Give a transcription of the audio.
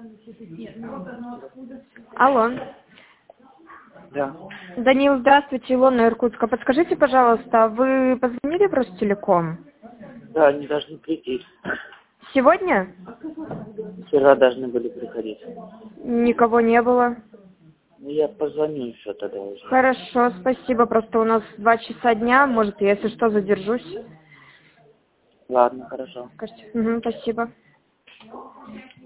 Алло. Да. Данил, здравствуйте, Илона Иркутска. Подскажите, пожалуйста, вы позвонили в Ростелеком? Да, они должны прийти. Сегодня? Вчера должны были приходить. Никого не было. Ну, я позвоню еще тогда уже. Хорошо, спасибо. Просто у нас 2 часа дня. Может, я, если что, задержусь. Ладно, хорошо. Скажите. Угу, спасибо.